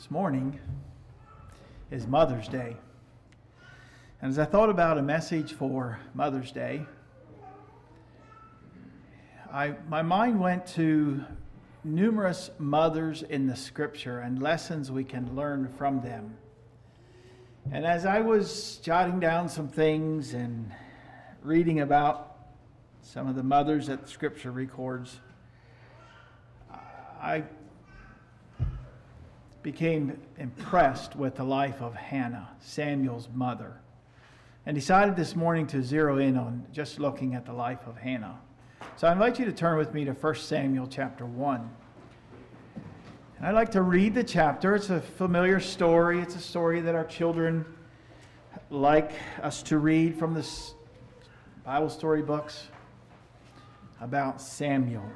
This morning is Mother's Day. And as I thought about a message for Mother's Day, my mind went to numerous mothers in the Scripture and lessons we can learn from them. And as I was jotting down some things and reading about some of the mothers that the Scripture records, I became impressed with the life of Hannah, Samuel's mother, and decided this morning to zero in on just looking at the life of Hannah. So I invite you to turn with me to 1 Samuel chapter 1. And I'd like to read the chapter. It's a familiar story. It's a story that our children like us to read from the Bible story books about Samuel.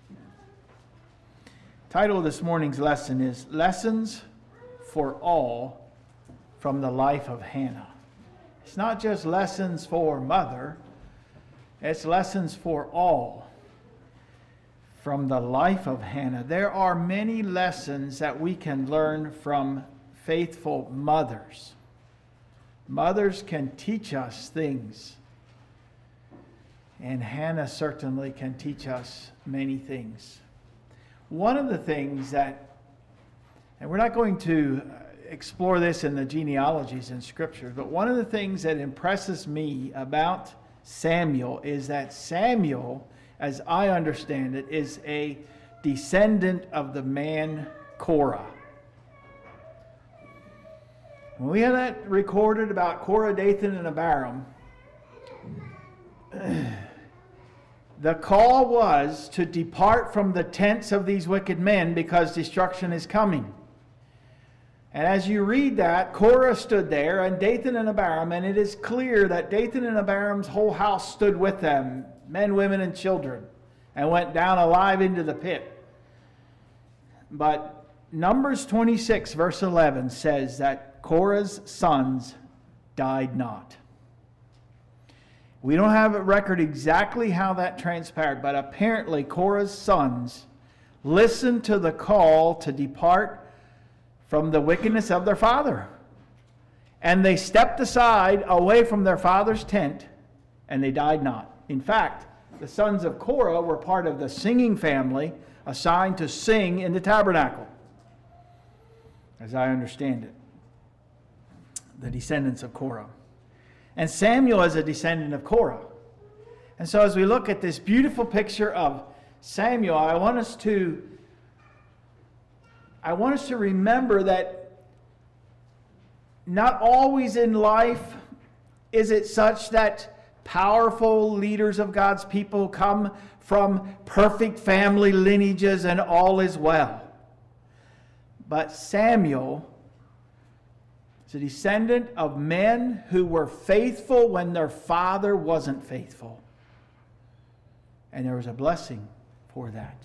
The title of this morning's lesson is Lessons for All from the Life of Hannah. It's not just lessons for mother, it's lessons for all from the life of Hannah. There are many lessons that we can learn from faithful mothers. Mothers can teach us things, and Hannah certainly can teach us many things. One of the things that, and we're not going to explore this in the genealogies in Scripture, but one of the things that impresses me about Samuel is that Samuel, as I understand it, is a descendant of the man Korah. When we have that recorded about Korah, Dathan, and Abiram, the call was to depart from the tents of these wicked men because destruction is coming. And as you read that, Korah stood there and Dathan and Abiram, and it is clear that Dathan and Abiram's whole house stood with them, men, women, and children, and went down alive into the pit. But Numbers 26 verse 11 says that Korah's sons died not. We don't have a record exactly how that transpired, but apparently Korah's sons listened to the call to depart from the wickedness of their father. And they stepped aside away from their father's tent, and they died not. In fact, the sons of Korah were part of the singing family assigned to sing in the tabernacle, as I understand it. The descendants of Korah. And Samuel is a descendant of Korah. And so as we look at this beautiful picture of Samuel, I want us to remember that not always in life is it such that powerful leaders of God's people come from perfect family lineages and all is well. But Samuel is a descendant of men who were faithful when their father wasn't faithful. And there was a blessing for that.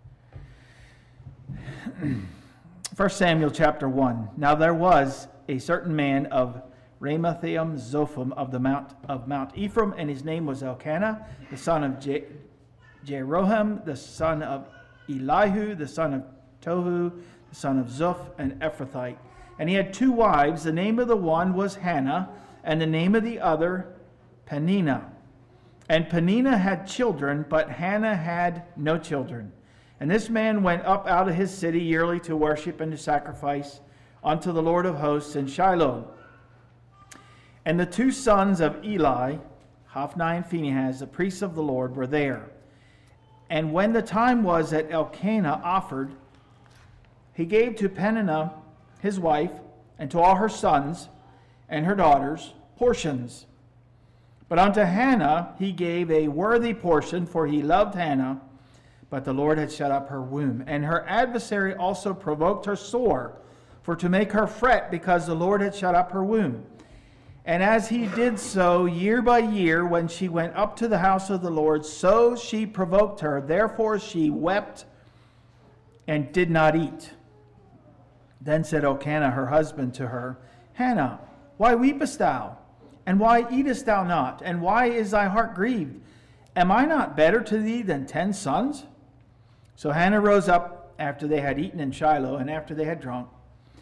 1 Samuel chapter 1. Now there was a certain man of Ramathaim Zophim of Mount Ephraim, and his name was Elkanah, the son of Jeroham, the son of Elihu, the son of Tohu, the son of Zuph, an Ephrathite. And he had two wives. The name of the one was Hannah, and the name of the other Peninnah. And Peninnah had children, but Hannah had no children. And this man went up out of his city yearly to worship and to sacrifice unto the Lord of hosts in Shiloh. And the two sons of Eli, Hophni and Phinehas, the priests of the Lord, were there. And when the time was that Elkanah offered, he gave to Peninnah his wife, and to all her sons and her daughters portions. But unto Hannah he gave a worthy portion, for he loved Hannah, but the Lord had shut up her womb. And her adversary also provoked her sore, for to make her fret, because the Lord had shut up her womb. And as he did so year by year, when she went up to the house of the Lord, so she provoked her. Therefore she wept and did not eat. Then said Elkanah her husband to her, Hannah, why weepest thou? And why eatest thou not? And why is thy heart grieved? Am I not better to thee than 10 sons? So Hannah rose up after they had eaten in Shiloh, and after they had drunk.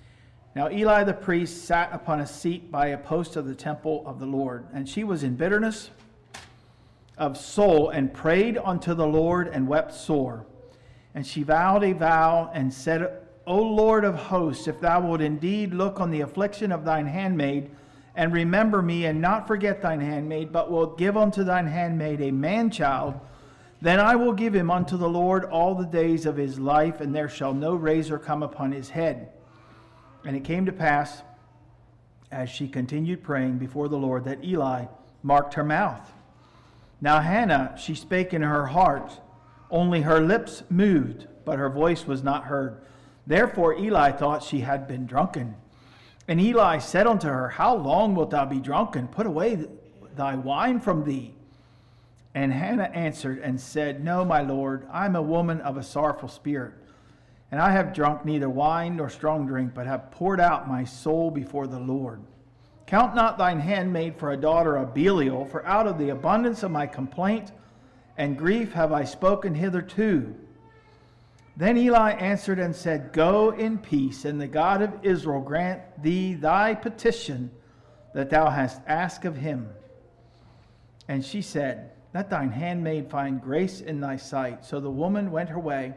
Now Eli the priest sat upon a seat by a post of the temple of the Lord, and she was in bitterness of soul, and prayed unto the Lord, and wept sore. And she vowed a vow, and said, O Lord of hosts, if thou wilt indeed look on the affliction of thine handmaid, and remember me, and not forget thine handmaid, but wilt give unto thine handmaid a man-child, then I will give him unto the Lord all the days of his life, and there shall no razor come upon his head. And it came to pass, as she continued praying before the Lord, that Eli marked her mouth. Now Hannah, she spake in her heart, only her lips moved, but her voice was not heard. Therefore Eli thought she had been drunken. And Eli said unto her, How long wilt thou be drunken? Put away thy wine from thee. And Hannah answered and said, No, my Lord, I am a woman of a sorrowful spirit, and I have drunk neither wine nor strong drink, but have poured out my soul before the Lord. Count not thine handmaid for a daughter of Belial, for out of the abundance of my complaint and grief have I spoken hitherto. Then Eli answered and said, Go in peace, and the God of Israel grant thee thy petition that thou hast asked of him. And she said, Let thine handmaid find grace in thy sight. So the woman went her way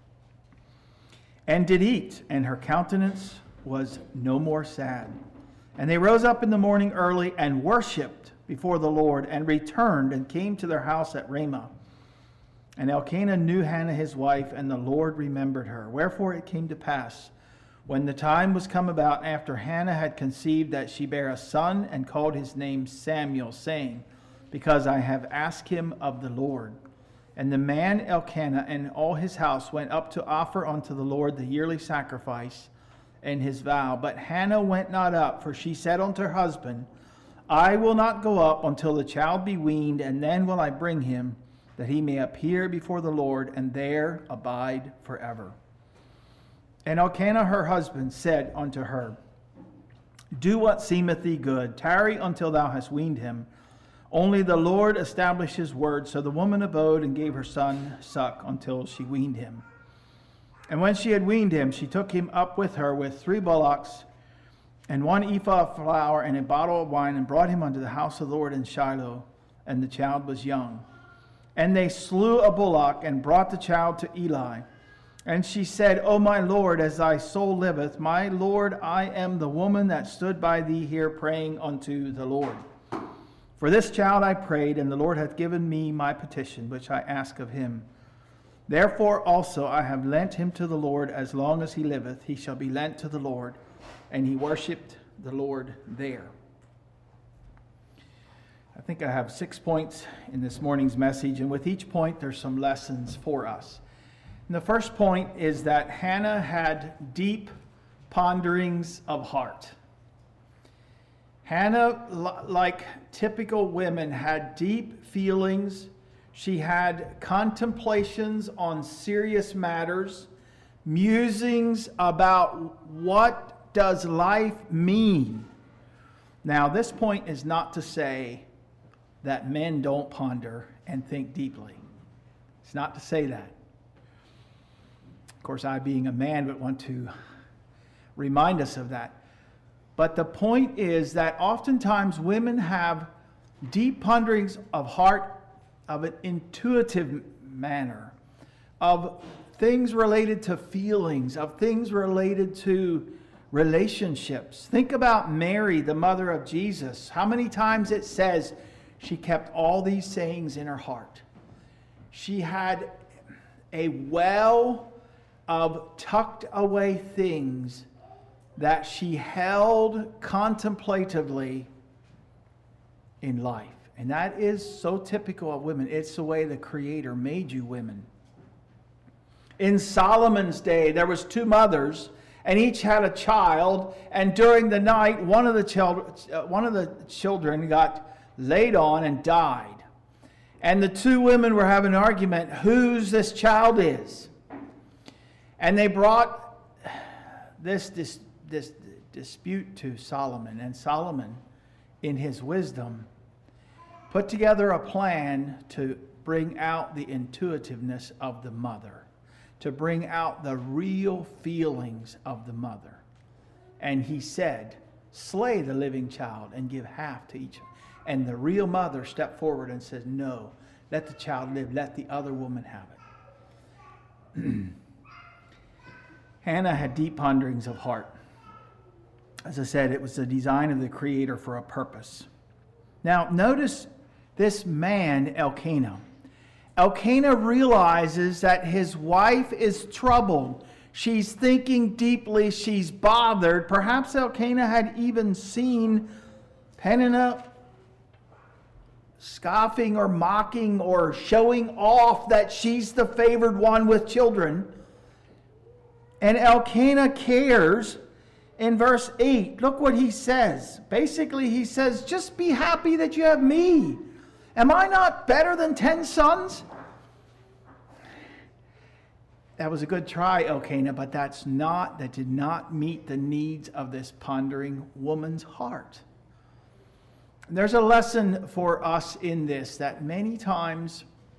and did eat, and her countenance was no more sad. And they rose up in the morning early and worshipped before the Lord, and returned and came to their house at Ramah. And Elkanah knew Hannah his wife, and the Lord remembered her. Wherefore it came to pass, when the time was come about after Hannah had conceived, that she bare a son, and called his name Samuel, saying, Because I have asked him of the Lord. And the man Elkanah and all his house went up to offer unto the Lord the yearly sacrifice and his vow. But Hannah went not up, for she said unto her husband, I will not go up until the child be weaned, and then will I bring him, that he may appear before the Lord, and there abide forever. And Elkanah her husband said unto her, Do what seemeth thee good, tarry until thou hast weaned him. Only the Lord established his word. So the woman abode and gave her son suck until she weaned him. And when she had weaned him, she took him up with her with 3 bullocks, and 1 ephah of flour, and a bottle of wine, and brought him unto the house of the Lord in Shiloh. And the child was young. And they slew a bullock, and brought the child to Eli. And she said, O my Lord, as thy soul liveth, my Lord, I am the woman that stood by thee here praying unto the Lord. For this child I prayed, and the Lord hath given me my petition, which I ask of him. Therefore also I have lent him to the Lord. As long as he liveth, he shall be lent to the Lord. And he worshipped the Lord there. I think I have 6 points in this morning's message, and with each point there's some lessons for us. And the first point is that Hannah had deep ponderings of heart. Hannah, like typical women, had deep feelings. She had contemplations on serious matters, musings about what does life mean. Now, this point is not to say that men don't ponder and think deeply. It's not to say that. Of course, I, being a man, would want to remind us of that. But the point is that oftentimes women have deep ponderings of heart, of an intuitive manner, of things related to feelings, of things related to relationships. Think about Mary, the mother of Jesus. How many times it says she kept all these sayings in her heart. She had a well of tucked away things that she held contemplatively in life. And that is so typical of women. It's the way the Creator made you women. In Solomon's day, there was 2 mothers, and each had a child. And during the night, one of the children got laid on and died. And the 2 women were having an argument, whose this child is. And they brought this dispute to Solomon. And Solomon, in his wisdom, put together a plan to bring out the intuitiveness of the mother, to bring out the real feelings of the mother. And he said, slay the living child and give half to each. And the real mother stepped forward and said, no, let the child live. Let the other woman have it. Hannah had deep ponderings of heart. As I said, it was the design of the Creator for a purpose. Now, notice this man, Elkanah. Elkanah realizes that his wife is troubled. She's thinking deeply. She's bothered. Perhaps Elkanah had even seen Peninnah scoffing or mocking or showing off that she's the favored one with children. And Elkanah cares. In verse 8, look what he says. Basically, he says, just be happy that you have me. Am I not better than 10 sons? That was a good try, Elkanah, but that did not meet the needs of this pondering woman's heart. There's a lesson for us in this, that many times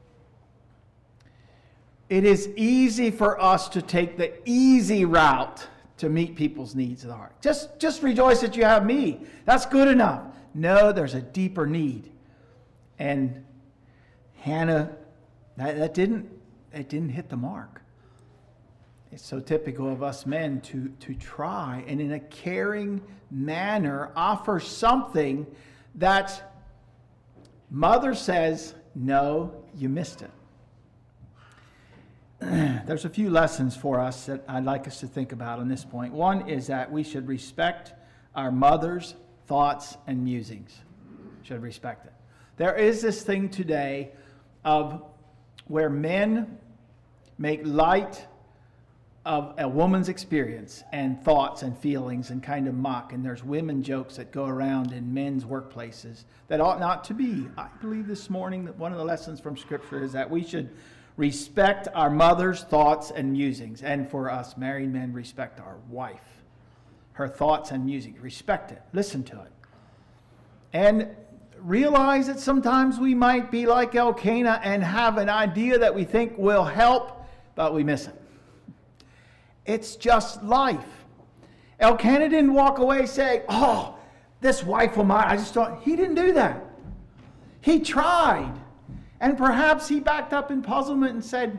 it is easy for us to take the easy route to meet people's needs of the heart. Just rejoice that you have me. That's good enough. No, there's a deeper need. And Hannah, it didn't hit the mark. It's so typical of us men to try and in a caring manner offer something that mother says, no, you missed it. There's a few lessons for us that I'd like us to think about on this point. One is that we should respect our mother's thoughts and musings. Should respect it. There is this thing today of where men make light of a woman's experience and thoughts and feelings and kind of mock. And there's women jokes that go around in men's workplaces that ought not to be. I believe this morning that one of the lessons from Scripture is that we should respect our mother's thoughts and musings. And for us married men, respect our wife. Her thoughts and musings. Respect it. Listen to it. And realize that sometimes we might be like Elkanah and have an idea that we think will help, but we miss it. It's just life. Elkanah didn't walk away saying, oh, this wife of mine, I just don't. He didn't do that. He tried. And perhaps he backed up in puzzlement and said,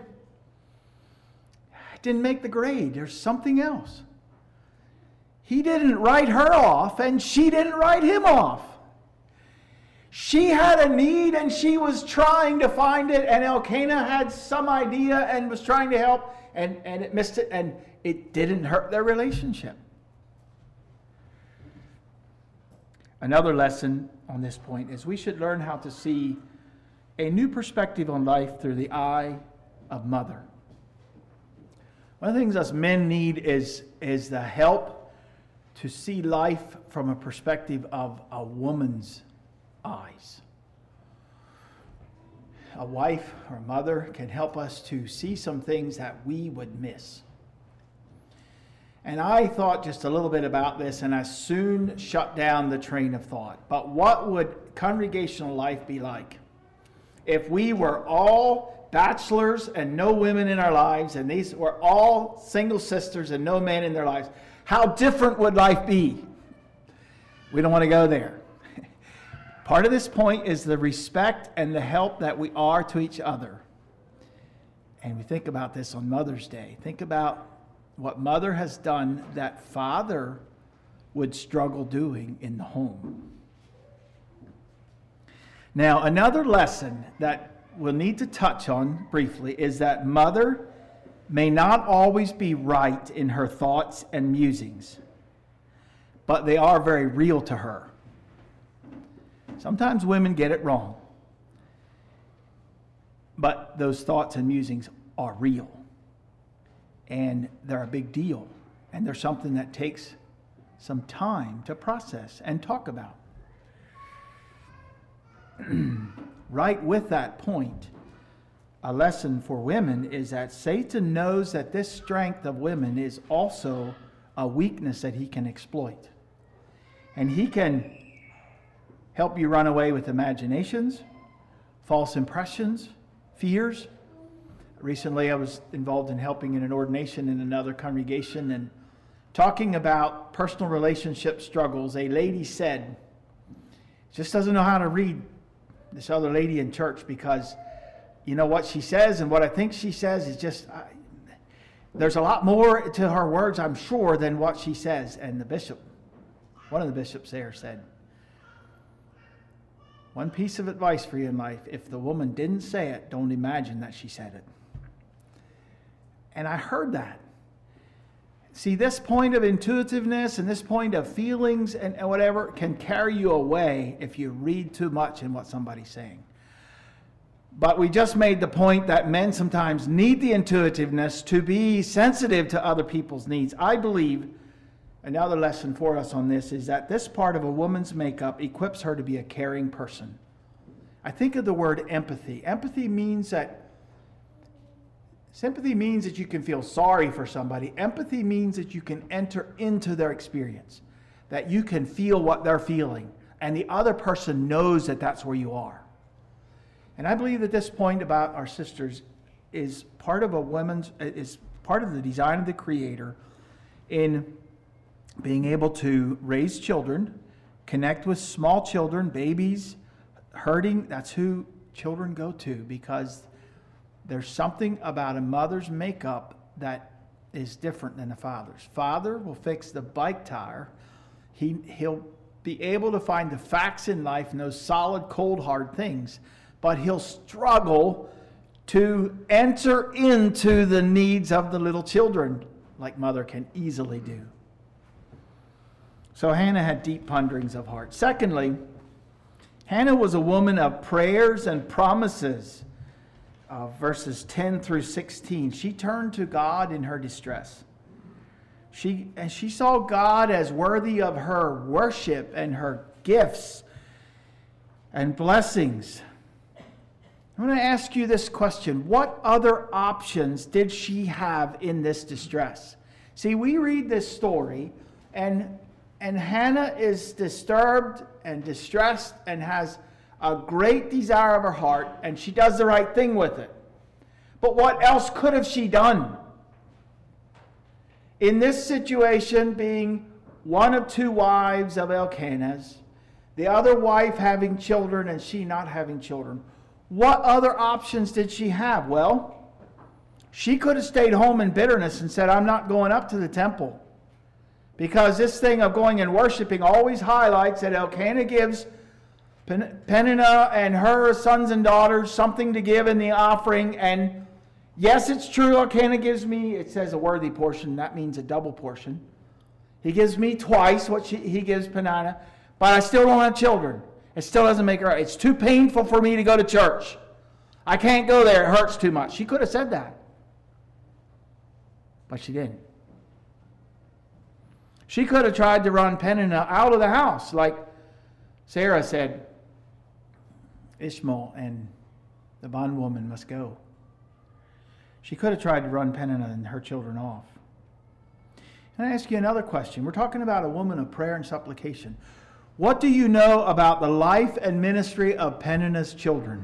I didn't make the grade. There's something else. He didn't write her off, and she didn't write him off. She had a need, and she was trying to find it, and Elkanah had some idea and was trying to help, and it missed it, and it didn't hurt their relationship. Another lesson on this point is we should learn how to see a new perspective on life through the eye of mother. One of the things us men need is the help to see life from a perspective of a woman's eyes. A wife or mother can help us to see some things that we would miss. And I thought just a little bit about this, and I soon shut down the train of thought. But what would congregational life be like if we were all bachelors and no women in our lives, and these were all single sisters and no men in their lives? How different would life be? We don't want to go there. Part of this point is the respect and the help that we are to each other. And we think about this on Mother's Day. Think about what mother has done that father would struggle doing in the home. Now, another lesson that we'll need to touch on briefly is that mother may not always be right in her thoughts and musings, but they are very real to her. Sometimes women get it wrong, but those thoughts and musings are real, and they're a big deal, and they're something that takes some time to process and talk about. Right with that point, a lesson for women is that Satan knows that this strength of women is also a weakness that he can exploit. And he can help you run away with imaginations, false impressions, fears. Recently, I was involved in helping in an ordination in another congregation, and talking about personal relationship struggles, a lady said, just doesn't know how to read this other lady in church because, you know, what she says and what I think she says is just, there's a lot more to her words, I'm sure, than what she says. And the bishop, one of the bishops there said, one piece of advice for you in life, if the woman didn't say it, don't imagine that she said it. And I heard that. See, this point of intuitiveness and this point of feelings and whatever can carry you away if you read too much in what somebody's saying. But we just made the point that men sometimes need the intuitiveness to be sensitive to other people's needs. I believe another lesson for us on this is that this part of a woman's makeup equips her to be a caring person. I think of the word empathy. Empathy means that sympathy means that you can feel sorry for somebody. Empathy means that you can enter into their experience, that you can feel what they're feeling, and the other person knows that that's where you are. And I believe that this point about our sisters is part of is part of the design of the Creator in being able to raise children, connect with small children, babies, hurting. That's who children go to, because there's something about a mother's makeup that is different than a father's. Father will fix the bike tire. He'll be able to find the facts in life and those solid, cold, hard things, but he'll struggle to enter into the needs of the little children like mother can easily do. So Hannah had deep ponderings of heart. Secondly, Hannah was a woman of prayers and promises. Verses 10 through 16. She turned to God in her distress. She saw God as worthy of her worship and her gifts and blessings. I'm going to ask you this question. What other options did she have in this distress? See, we read this story, and Hannah is disturbed and distressed and has a great desire of her heart, and she does the right thing with it. But what else could have she done? In this situation, being one of two wives of Elkanah's, the other wife having children and she not having children, what other options did she have? Well, she could have stayed home in bitterness and said, I'm not going up to the temple. Because this thing of going and worshiping always highlights that Elkanah gives Peninnah and her sons and daughters something to give in the offering. And yes, it's true, Elkanah gives me, it says a worthy portion. That means a double portion. He gives me twice what he gives Peninnah. But I still don't have children. It still doesn't make it right. It's too painful for me to go to church. I can't go there. It hurts too much. She could have said that. But she didn't. She could have tried to run Peninnah out of the house like Sarah said, Ishmael and the bondwoman must go. She could have tried to run Peninnah and her children off. And I ask you another question. We're talking about a woman of prayer and supplication. What do you know about the life and ministry of Peninnah's children?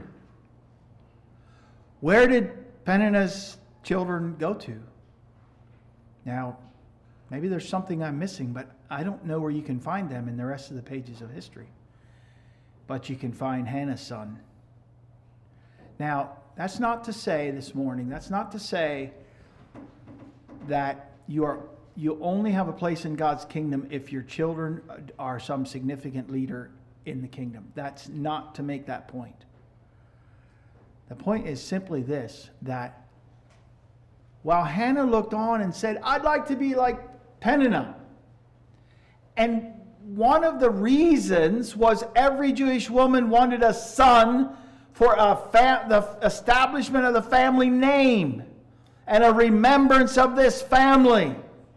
Where did Peninnah's children go to? Now, maybe there's something I'm missing, but I don't know where you can find them in the rest of the pages of history. But you can find Hannah's son. Now, that's not to say this morning, that's not to say that you only have a place in God's kingdom if your children are some significant leader in the kingdom. That's not to make that point. The point is simply this, that while Hannah looked on and said, I'd like to be like Peninnah, and one of the reasons was every Jewish woman wanted a son for the establishment of the family name and a remembrance of this family.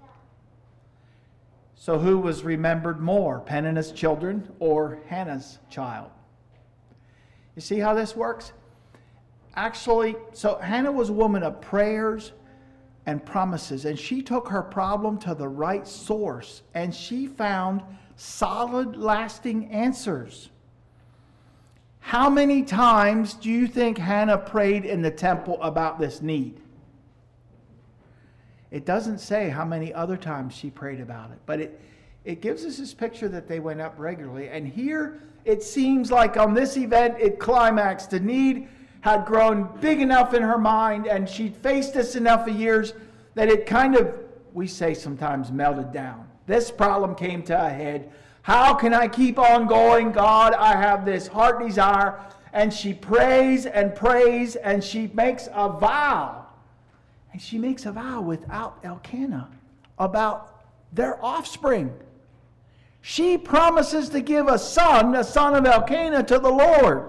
So who was remembered more, Peninnah's children or Hannah's child? You see how this works? Actually, so Hannah was a woman of prayers and promises, and she took her problem to the right source, and she found solid, lasting answers. How many times do you think Hannah prayed in the temple about this need? It doesn't say how many other times she prayed about it, but it gives us this picture that they went up regularly. And here it seems like on this event it climaxed. The need had grown big enough in her mind, and she'd faced this enough of years that it kind of, we say sometimes, melted down. This problem came to a head. How can I keep on going, God? I have this heart desire. And she prays and prays, and she makes a vow. And she makes a vow without Elkanah about their offspring. She promises to give a son, the son of Elkanah, to the Lord.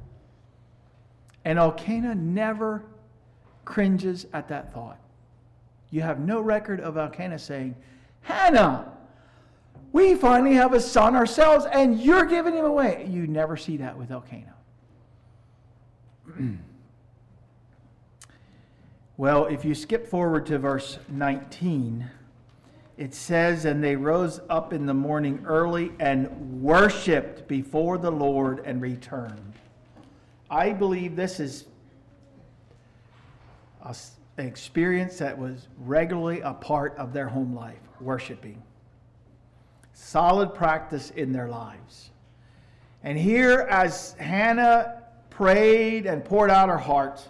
And Elkanah never cringes at that thought. You have no record of Elkanah saying, Hannah, we finally have a son ourselves, and you're giving him away. You never see that with Elkanah. Well, if you skip forward to verse 19, it says, and they rose up in the morning early and worshipped before the Lord and returned. I believe this is an experience that was regularly a part of their home life, worshiping. Solid practice in their lives. And here, as Hannah prayed and poured out her heart,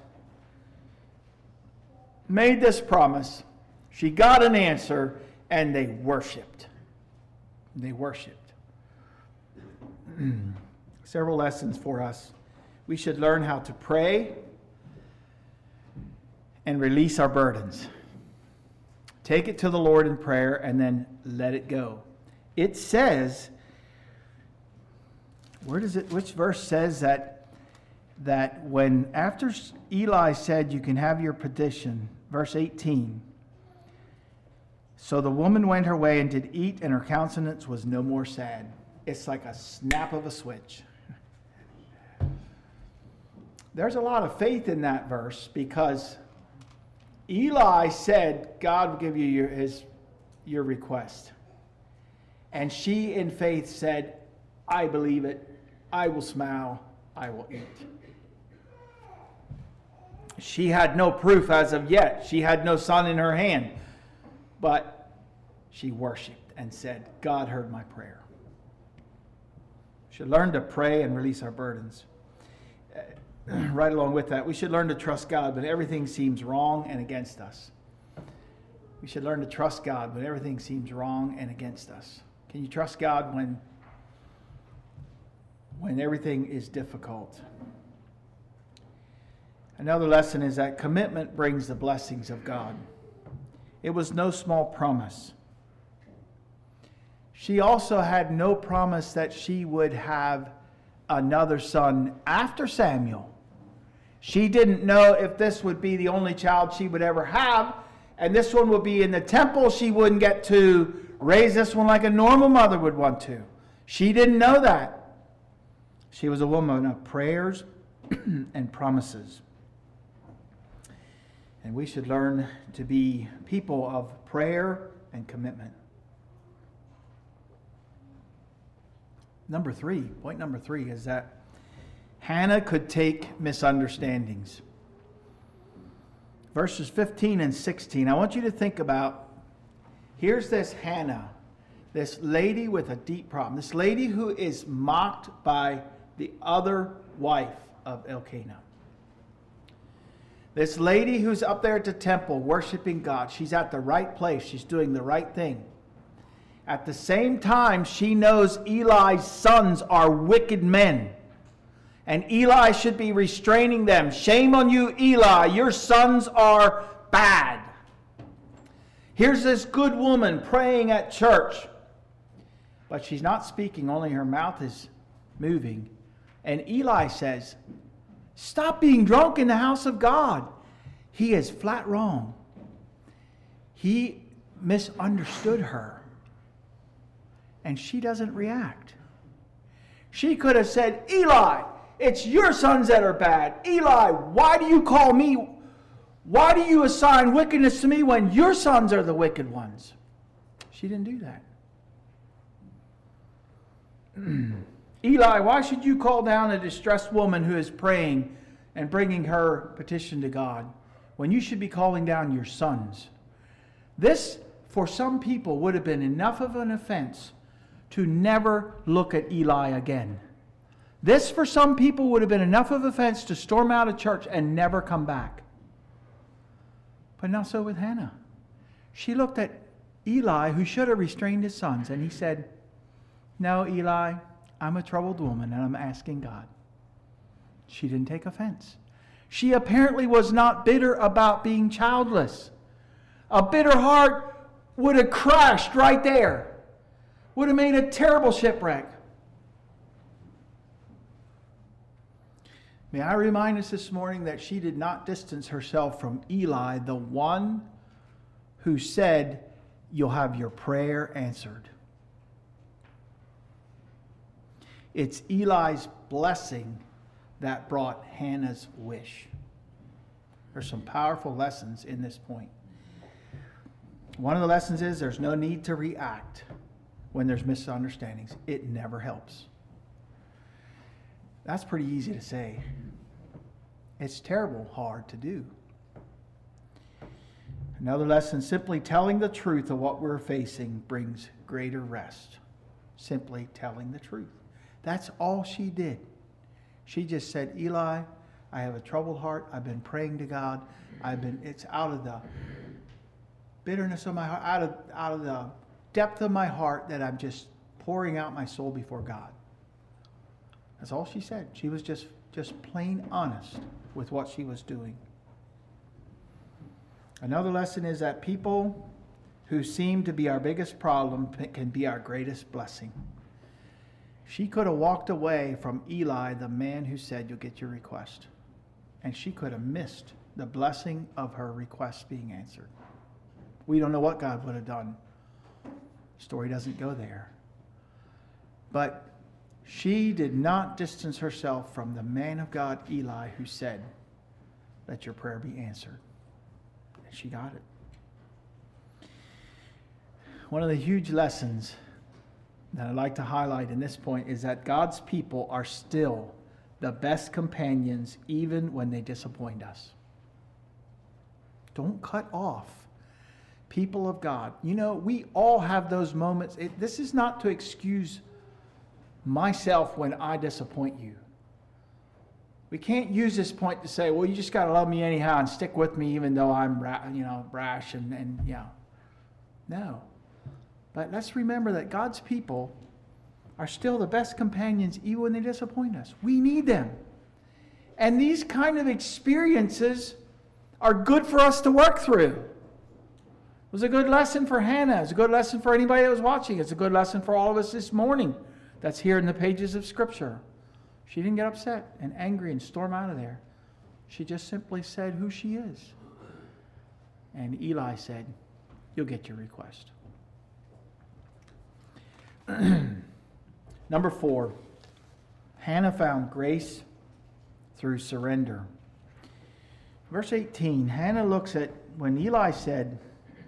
made this promise, she got an answer, and they worshiped. They worshiped. Several lessons for us. We should learn how to pray and release our burdens. Take it to the Lord in prayer and then let it go. It says, which verse says that when after Eli said you can have your petition, verse 18, so the woman went her way and did eat, and her countenance was no more sad. It's like a snap of a switch. There's a lot of faith in that verse, because Eli said, God will give you your request. And she in faith said, I believe it. I will smile. I will eat. She had no proof as of yet. She had no son in her hand. But she worshiped and said, God heard my prayer. We should learn to pray and release our burdens. Right along with that, we should learn to trust God when everything seems wrong and against us. We should learn to trust God when everything seems wrong and against us. Can you trust God when everything is difficult? Another lesson is that commitment brings the blessings of God. It was no small promise. She also had no promise that she would have another son after Samuel. She didn't know if this would be the only child she would ever have, and this one would be in the temple. She wouldn't get to raise this one like a normal mother would want to. She didn't know that. She was a woman of prayers and promises. And we should learn to be people of prayer and commitment. Point number three is that Hannah could take misunderstandings. Verses 15 and 16, I want you to think about, here's this Hannah, this lady with a deep problem, this lady who is mocked by the other wife of Elkanah. This lady who's up there at the temple worshiping God, she's at the right place, she's doing the right thing. At the same time, she knows Eli's sons are wicked men. And Eli should be restraining them. Shame on you, Eli. Your sons are bad. Here's this good woman praying at church. But she's not speaking, only her mouth is moving. And Eli says, stop being drunk in the house of God. He is flat wrong. He misunderstood her. And she doesn't react. She could have said, Eli, it's your sons that are bad. Eli, why do you call me? Why do you assign wickedness to me when your sons are the wicked ones? She didn't do that. Eli, why should you call down a distressed woman who is praying and bringing her petition to God when you should be calling down your sons This, for some people, would have been enough of an offense to never look at Eli again. This, for some people, would have been enough of an offense to storm out of church and never come back. But not so with Hannah. She looked at Eli, who should have restrained his sons, and he said, "No, Eli, I'm a troubled woman, and I'm asking God." She didn't take offense. She apparently was not bitter about being childless. A bitter heart would have crashed right there. Would have made a terrible shipwreck. May I remind us this morning that she did not distance herself from Eli, the one who said, "You'll have your prayer answered." It's Eli's blessing that brought Hannah's wish. There's some powerful lessons in this point. One of the lessons is there's no need to react when there's misunderstandings. It never helps. That's pretty easy to say. It's terrible hard to do. Another lesson, simply telling the truth of what we're facing brings greater rest. Simply telling the truth. That's all she did. She just said, "Eli, I have a troubled heart. I've been praying to God. It's out of the bitterness of my heart, out of the depth of my heart that I'm just pouring out my soul before God." That's all she said. She was just plain honest with what she was doing. Another lesson is that people who seem to be our biggest problem can be our greatest blessing. She could have walked away from Eli, the man who said, "You'll get your request." And she could have missed the blessing of her request being answered. We don't know what God would have done. The story doesn't go there. But she did not distance herself from the man of God, Eli, who said, "Let your prayer be answered." And she got it. One of the huge lessons that I'd like to highlight in this point is that God's people are still the best companions even when they disappoint us. Don't cut off people of God. You know, we all have those moments. This is not to excuse myself when I disappoint you. We can't use this point to say, "Well, you just got to love me anyhow and stick with me even though I'm brash and yeah." No. But let's remember that God's people are still the best companions even when they disappoint us. We need them. And these kind of experiences are good for us to work through. It was a good lesson for Hannah. It's a good lesson for anybody that was watching. It's a good lesson for all of us this morning that's here in the pages of Scripture. She didn't get upset and angry and storm out of there. She just simply said who she is. And Eli said, "You'll get your request." Number 4, Hannah found grace through surrender. Verse 18, Hannah looks at when Eli said,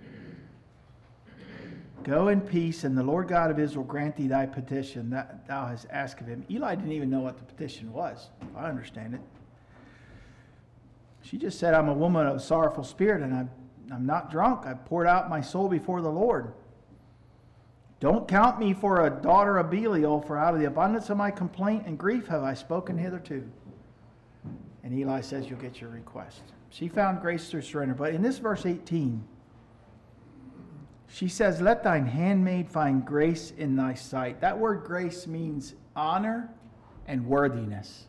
"Go in peace, and the Lord God of Israel grant thee thy petition that thou hast asked of him." Eli didn't even know what the petition was. I understand it. She just said, "I'm a woman of sorrowful spirit, and I'm not drunk. I've poured out my soul before the Lord. Don't count me for a daughter of Belial, for out of the abundance of my complaint and grief have I spoken hitherto." And Eli says, "You'll get your request." She found grace through surrender. But in this verse 18, she says, "Let thine handmaid find grace in thy sight." That word grace means honor and worthiness.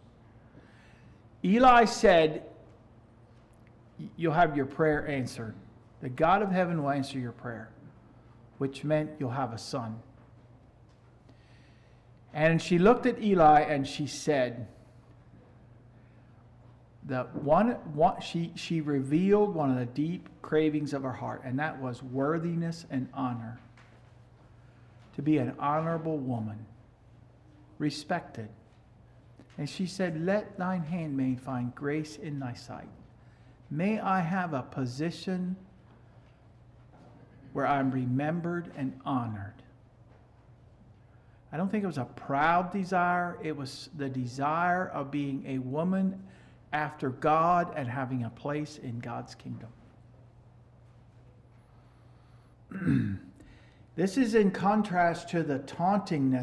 Eli said, "You'll have your prayer answered. The God of heaven will answer your prayer," which meant you'll have a son. And she looked at Eli and she said, she revealed one of the deep cravings of her heart, and that was worthiness and honor. To be an honorable woman, respected. And she said, "Let thine handmaid find grace in thy sight." May I have a position where I'm remembered and honored. I don't think it was a proud desire. It was the desire of being a woman after God and having a place in God's kingdom. This is in contrast to the taunting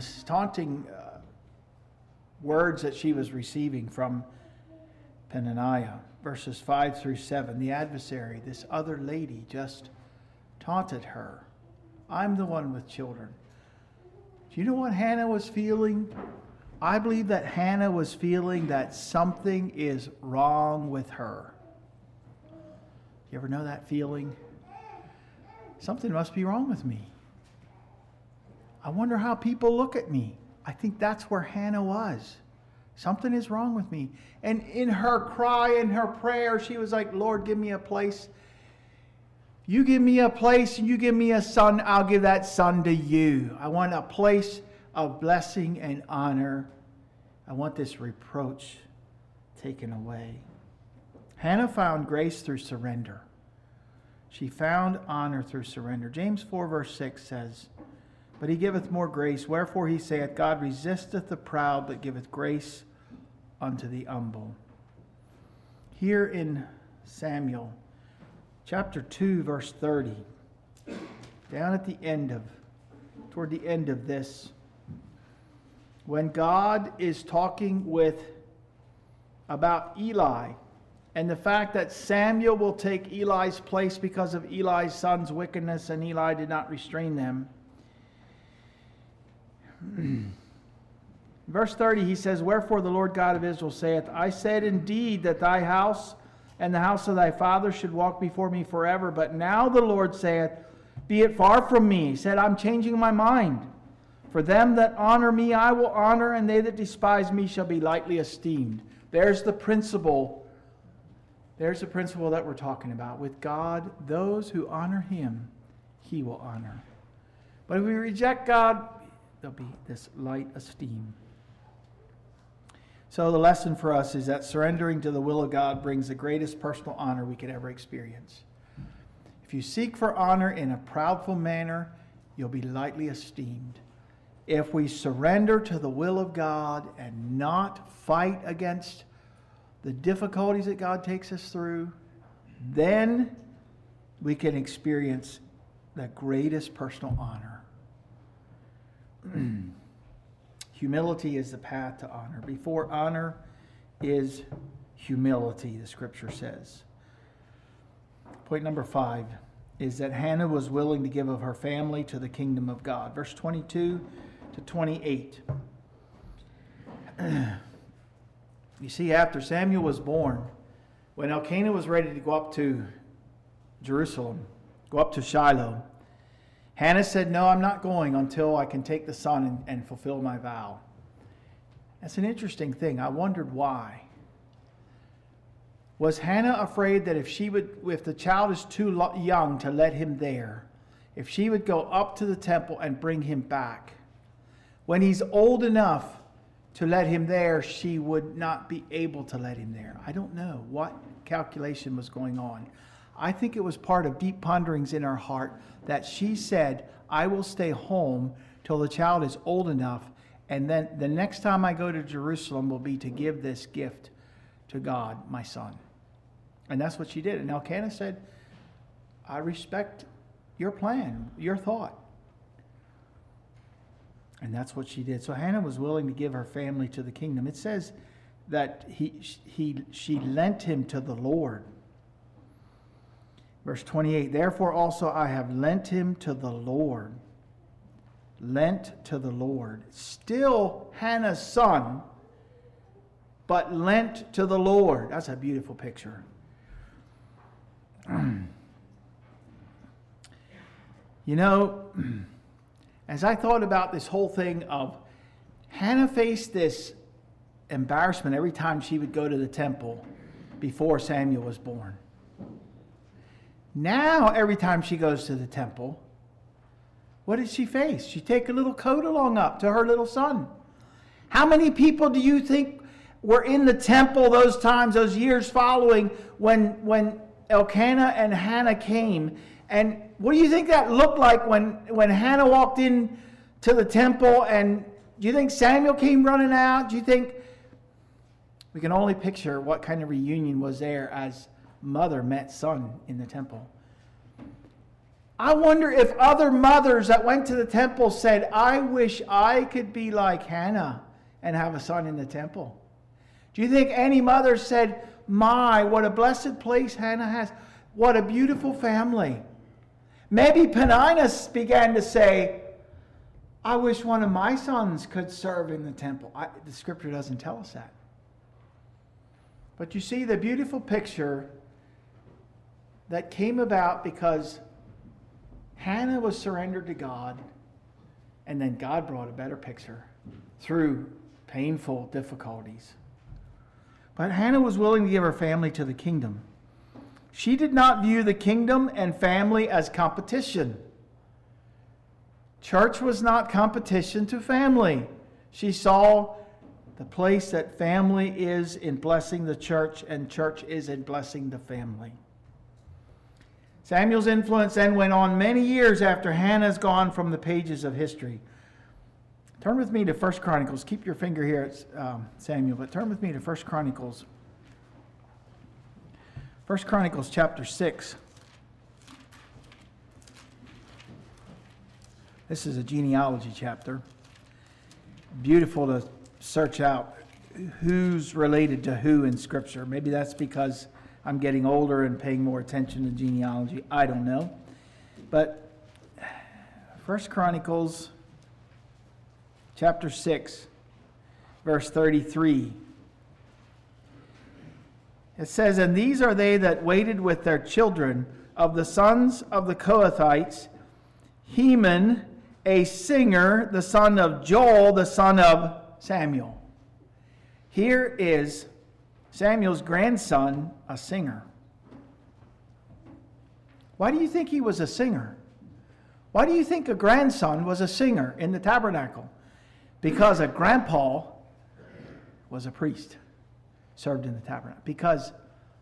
words that she was receiving from Peninnah. Verses 5 through 7. The adversary, this other lady, just taunted her. I'm the one with children. Do you know what Hannah was feeling? I believe that Hannah was feeling that something is wrong with her. You ever know that feeling? Something must be wrong with me. I wonder how people look at me. I think that's where Hannah was. Something is wrong with me. And in her cry, in her prayer, she was like, Lord, give me a place. You give me a place and you give me a son, I'll give that son to you. I want a place of blessing and honor. I want this reproach taken away. Hannah found grace through surrender. She found honor through surrender. James 4 verse 6 says, but he giveth more grace. Wherefore he saith, God resisteth the proud, but giveth grace unto the humble. Here in Samuel, chapter 2, verse 30, down at the end of, toward the end of this, when God is talking about Eli, and the fact that Samuel will take Eli's place because of Eli's son's wickedness, and Eli did not restrain them. Verse 30, he says, wherefore the Lord God of Israel saith, I said indeed that thy house and the house of thy father should walk before me forever. But now the Lord saith, be it far from me. He said, I'm changing my mind. For them that honor me I will honor, and they that despise me shall be lightly esteemed. There's the principle. There's the principle that we're talking about. With God, those who honor him, he will honor. But if we reject God, there'll be this light esteem. So the lesson for us is that surrendering to the will of God brings the greatest personal honor we could ever experience. If you seek for honor in a proudful manner, you'll be lightly esteemed. If we surrender to the will of God and not fight against the difficulties that God takes us through, then we can experience the greatest personal honor. Humility is the path to honor. Before honor is humility, the scripture says. Point number 5 is that Hannah was willing to give of her family to the kingdom of God. Verse 22 to 28. You see, after Samuel was born, when Elkanah was ready to go up to Jerusalem, go up to Shiloh, Hannah said, no, I'm not going until I can take the son and fulfill my vow. That's an interesting thing. I wondered why. Was Hannah afraid that if the child is too young to let him there, if she would go up to the temple and bring him back, when he's old enough to let him there, she would not be able to let him there? I don't know what calculation was going on. I think it was part of deep ponderings in her heart that she said, I will stay home till the child is old enough, and then the next time I go to Jerusalem will be to give this gift to God, my son. And that's what she did. And Elkanah said, I respect your plan, your thought. And that's what she did. So Hannah was willing to give her family to the kingdom. It says that she lent him to the Lord. Verse 28, therefore also I have lent him to the Lord. Lent to the Lord. Still Hannah's son, but lent to the Lord. That's a beautiful picture. You know, as I thought about this whole thing of Hannah faced this embarrassment every time she would go to the temple before Samuel was born. Now, every time she goes to the temple, what did she face? She take a little coat along up to her little son. How many people do you think were in the temple those times, those years following when Elkanah and Hannah came? And what do you think that looked like when Hannah walked in to the temple? And do you think Samuel came running out? Do you think... We can only picture what kind of reunion was there as mother met son in the temple. I wonder if other mothers that went to the temple said, I wish I could be like Hannah and have a son in the temple. Do you think any mother said, my, what a blessed place Hannah has. What a beautiful family. Maybe Peninnah began to say, I wish one of my sons could serve in the temple. The scripture doesn't tell us that. But you see the beautiful picture that came about because Hannah was surrendered to God, and then God brought a better picture through painful difficulties. But Hannah was willing to give her family to the kingdom. She did not view the kingdom and family as competition. Church was not competition to family. She saw the place that family is in blessing the church, and church is in blessing the family. Samuel's influence then went on many years after Hannah's gone from the pages of history. Turn with me to 1 Chronicles. Keep your finger here at Samuel, but turn with me to 1 Chronicles. 1 Chronicles chapter 6. This is a genealogy chapter. Beautiful to search out who's related to who in Scripture. Maybe that's because I'm getting older and paying more attention to genealogy. I don't know. But 1 Chronicles chapter 6, verse 33. It says, and these are they that waited with their children of the sons of the Kohathites, Heman, a singer, the son of Joel, the son of Samuel. Here is Samuel's grandson, a singer. Why do you think he was a singer? Why do you think a grandson was a singer in the tabernacle? Because a grandpa was a priest, served in the tabernacle. Because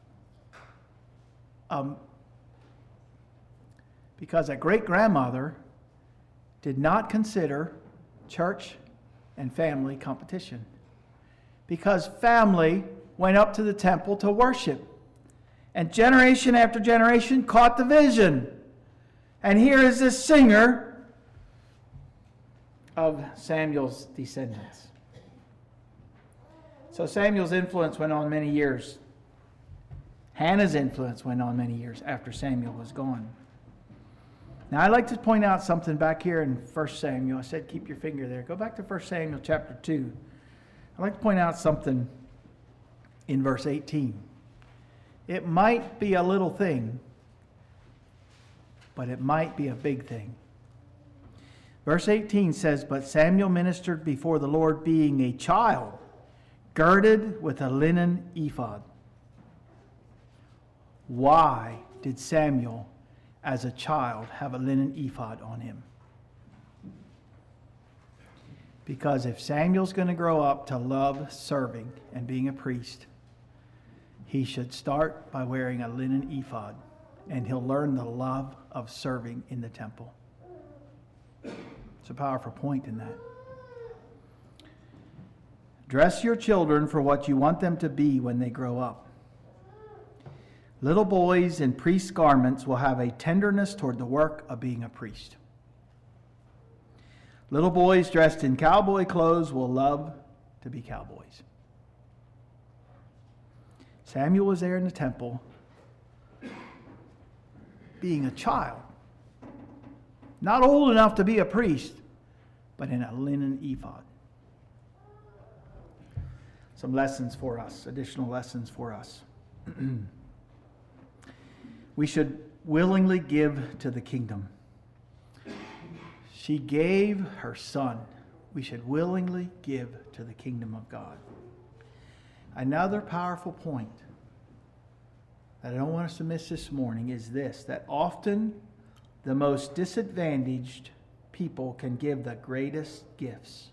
a great-grandmother did not consider church and family competition. Because family went up to the temple to worship. And generation after generation caught the vision. And here is this singer of Samuel's descendants. So Samuel's influence went on many years. Hannah's influence went on many years after Samuel was gone. Now I'd like to point out something back here in 1 Samuel. I said keep your finger there. Go back to 1 Samuel chapter 2. I'd like to point out something in verse 18. It might be a little thing, but it might be a big thing. Verse 18 says, but Samuel ministered before the Lord being a child, girded with a linen ephod. Why did Samuel, as a child, have a linen ephod on him? Because if Samuel's going to grow up to love serving and being a priest, he should start by wearing a linen ephod, and he'll learn the love of serving in the temple. It's a powerful point in that. Dress your children for what you want them to be when they grow up. Little boys in priest's garments will have a tenderness toward the work of being a priest. Little boys dressed in cowboy clothes will love to be cowboys. Samuel was there in the temple, being a child. Not old enough to be a priest, but in a linen ephod. Some lessons for us, additional lessons for us. We should willingly give to the kingdom. She gave her son. We should willingly give to the kingdom of God. Another powerful point that I don't want us to miss this morning is this, that often the most disadvantaged people can give the greatest gifts.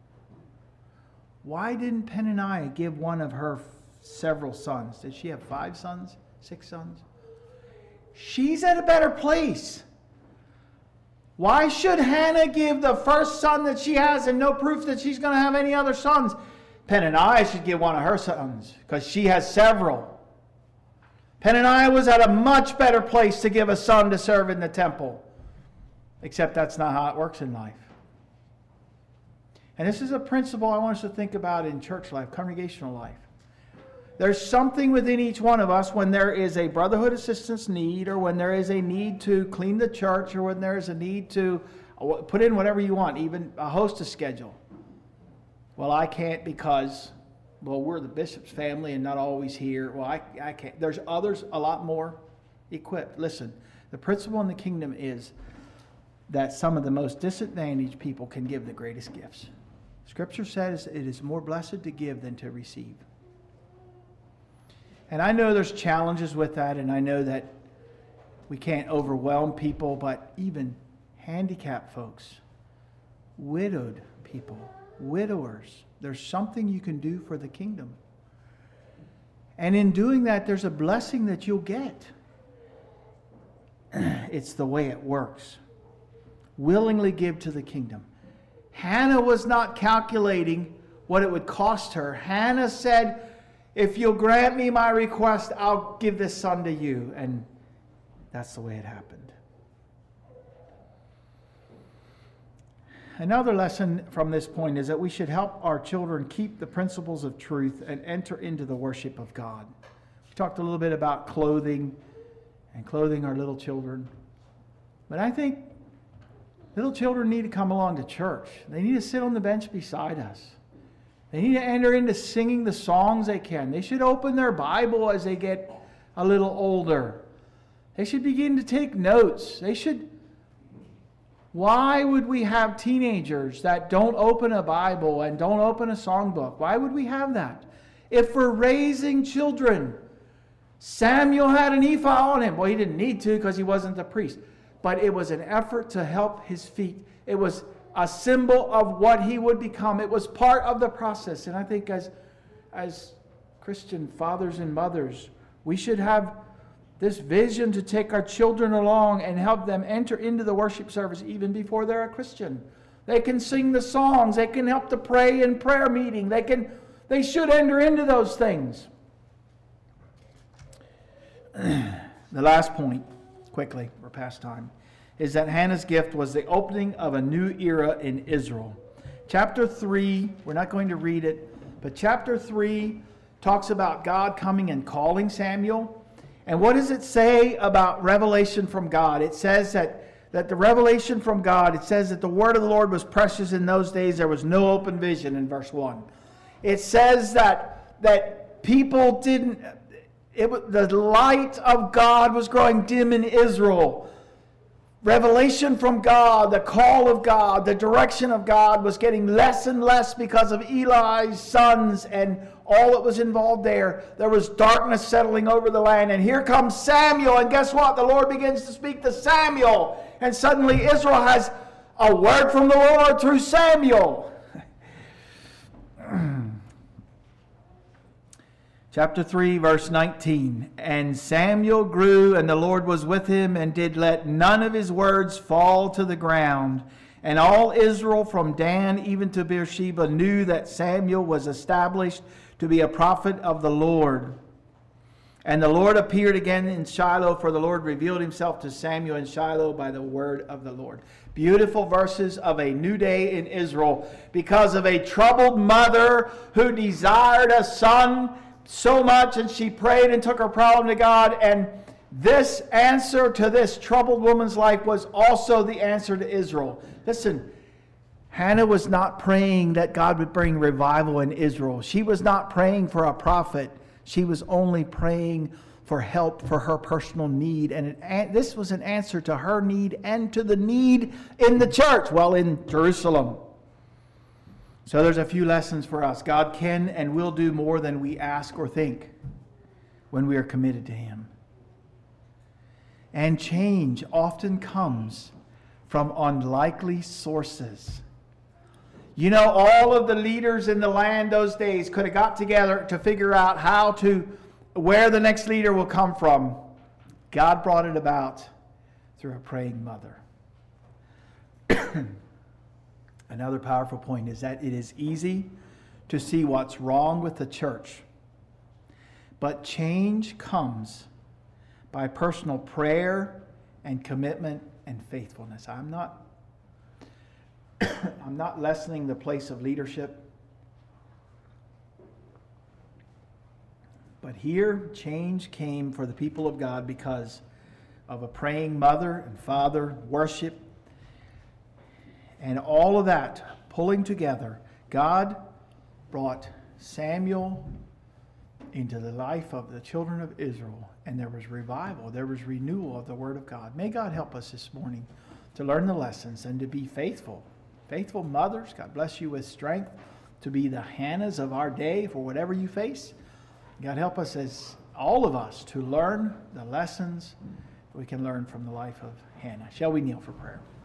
Why didn't Peninnah give one of her several sons? Did she have 5 sons? 6 sons? She's at a better place. Why should Hannah give the first son that she has and no proof that she's going to have any other sons? Peninnah should give one of her sons because she has several. Peninnah was at a much better place to give a son to serve in the temple. Except that's not how it works in life. And this is a principle I want us to think about in church life, congregational life. There's something within each one of us when there is a brotherhood assistance need, or when there is a need to clean the church, or when there is a need to put in whatever you want, even a hostess schedule. Well, I can't because, well, we're the bishop's family and not always here. Well, I can't. There's others a lot more equipped. Listen, the principle in the kingdom is that some of the most disadvantaged people can give the greatest gifts. Scripture says it is more blessed to give than to receive. And I know there's challenges with that, and I know that we can't overwhelm people, but even handicapped folks, widowed people, widowers, there's something you can do for the kingdom. And in doing that, there's a blessing that you'll get. It's the way it works. Willingly give to the kingdom. Hannah was not calculating what it would cost her. Hannah said, if you'll grant me my request, I'll give this son to you. And that's the way it happened. Another lesson from this point is that we should help our children keep the principles of truth and enter into the worship of God. We talked a little bit about clothing and clothing our little children. But I think little children need to come along to church. They need to sit on the bench beside us. They need to enter into singing the songs they can. They should open their Bible as they get a little older. They should begin to take notes. Why would we have teenagers that don't open a Bible and don't open a songbook? Why would we have that? If we're raising children, Samuel had an ephod on him. Well, he didn't need to because he wasn't the priest. But it was an effort to help his feet. It was a symbol of what he would become. It was part of the process. And I think as Christian fathers and mothers, we should have this vision to take our children along and help them enter into the worship service even before they're a Christian. They can sing the songs. They can help to pray in prayer meeting. They should enter into those things. The last point, quickly, we're past time, is that Hannah's gift was the opening of a new era in Israel. Chapter 3, we're not going to read it, but chapter 3 talks about God coming and calling Samuel. And what does it say about revelation from God? It says that the revelation from God, it says that the word of the Lord was precious in those days. There was no open vision in verse 1. It says that people didn't, the light of God was growing dim in Israel. Revelation from God, the call of God, the direction of God was getting less and less because of Eli's sons and all that was involved there. There was darkness settling over the land. And here comes Samuel. And guess what? The Lord begins to speak to Samuel. And suddenly Israel has a word from the Lord through Samuel. Chapter 3, verse 19. And Samuel grew, and the Lord was with him, and did let none of his words fall to the ground. And all Israel from Dan even to Beersheba knew that Samuel was established to be a prophet of the Lord. And the Lord appeared again in Shiloh, for the Lord revealed himself to Samuel in Shiloh by the word of the Lord. Beautiful verses of a new day in Israel because of a troubled mother who desired a son so much, and she prayed and took her problem to God, and this answer to this troubled woman's life was also the answer to Israel. Listen, Hannah was not praying that God would bring revival in Israel. She was not praying for a prophet. She was only praying for help for her personal need, and this was an answer to her need and to the need in the church, well, in Jerusalem. So there's a few lessons for us. God can and will do more than we ask or think when we are committed to Him. And change often comes from unlikely sources. You know, all of the leaders in the land those days could have got together to figure out where the next leader will come from. God brought it about through a praying mother. Another powerful point is that it is easy to see what's wrong with the church. But change comes by personal prayer and commitment and faithfulness. I'm not lessening the place of leadership. But here, change came for the people of God because of a praying mother and father, worship, and all of that pulling together. God brought Samuel into the life of the children of Israel, and there was revival, there was renewal of the Word of God. May God help us this morning to learn the lessons and to be faithful. Faithful mothers, God bless you with strength to be the Hannahs of our day for whatever you face. God help us, as all of us, to learn the lessons we can learn from the life of Hannah. Shall we kneel for prayer?